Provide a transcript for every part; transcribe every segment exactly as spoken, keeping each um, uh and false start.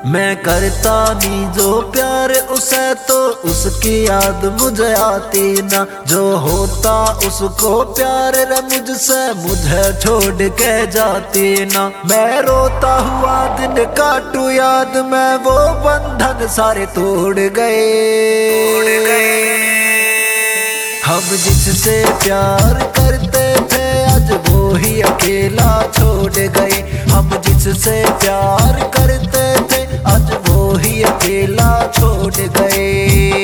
मैं करता नहीं जो प्यार उसे तो उसकी याद मुझे आती ना। जो होता उसको प्यार रे मुझसे मुझे छोड़ के जाती ना। मैं रोता हुआ दिन काटू याद में वो बंधन सारे तोड़ गए। हम जिससे प्यार करते थे आज वो ही अकेला छोड़ गए। हम जिससे प्यार करते थे आज वो ही अकेला छोड़ गए।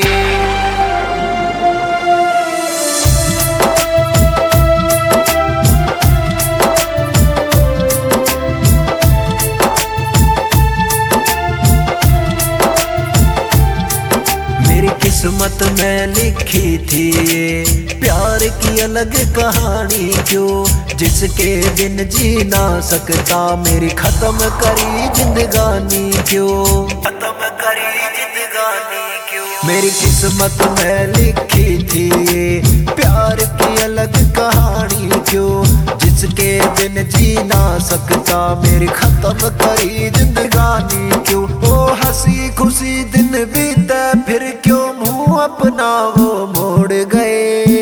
मेरी किस्मत में लिखी थी ये प्यार की अलग कहानी क्यों, जिसके बिन जी ना सकता मेरी खत्म करी जिंदगानी क्यों, खत्म करी जिंदगानी क्यों। मेरी किस्मत में लिखी थी ये प्यार की अलग कहानी क्यों, जिसके बिन जी ना सकता मेरी खत्म करी जिंदगानी क्यों। ओ हंसी खुशी दिन बीते फिर क्यों मुंह अपना वो मोड़ गए।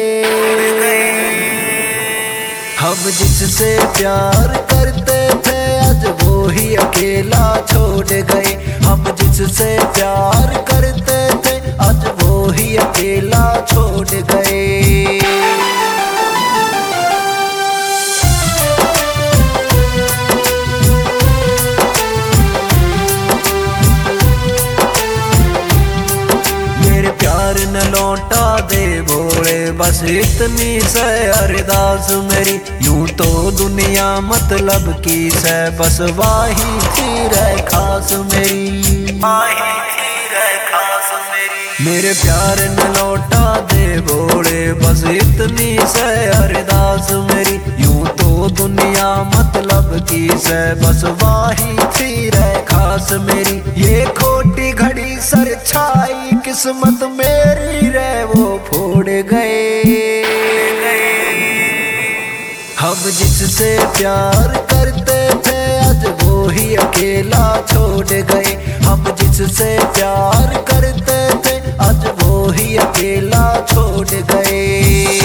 हम जिससे प्यार करते थे आज वो ही अकेला छोड़ गए। हम जिससे प्यार करते थे आज वो ही अकेला छोड़ गए। प्यार न लौटा दे भोले बस इतनी से अरदास मेरी। यूं तो दुनिया मतलब की से बस वाही थी रे खास मेरी, वाही थी रे खास मेरी। मेरे प्यार न लौटा दे भोले बस इतनी से अरदास मेरी। यूं तो दुनिया मतलब की से बस वाही थी रे खास मेरी। ये खोटी घड़ी सर छाई किस्मत मेरी रे वो फोड़ गए। हम जिससे प्यार करते थे आज वो ही अकेला छोड़ गए। हम जिससे प्यार करते थे आज वो ही अकेला छोड़ गए।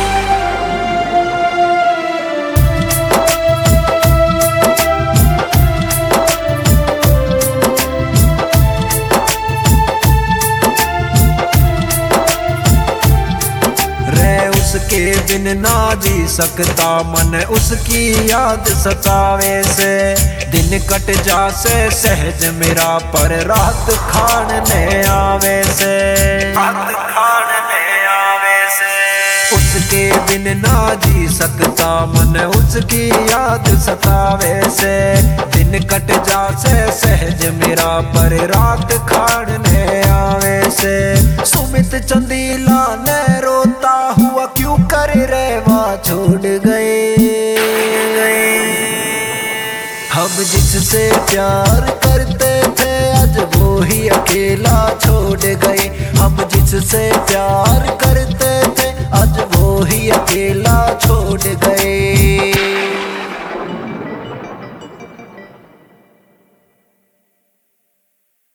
उसके बिन ना जी सकता मन उसकी याद सतावे से। दिन कट जा से सहज मेरा पर रात खाने आवे से, रात खाने आवे से। उसके बिन ना जी सकता मन उसकी याद सतावे से। दिन कट जा से सहज मेरा पर रात खाने आवे से। सुमित चंदीला ने रोता हुआ क्यों कर रेवा छोड़ गए। हम जिससे प्यार करते थे आज वो ही अकेला छोड़ गए। हम जिससे प्यार करते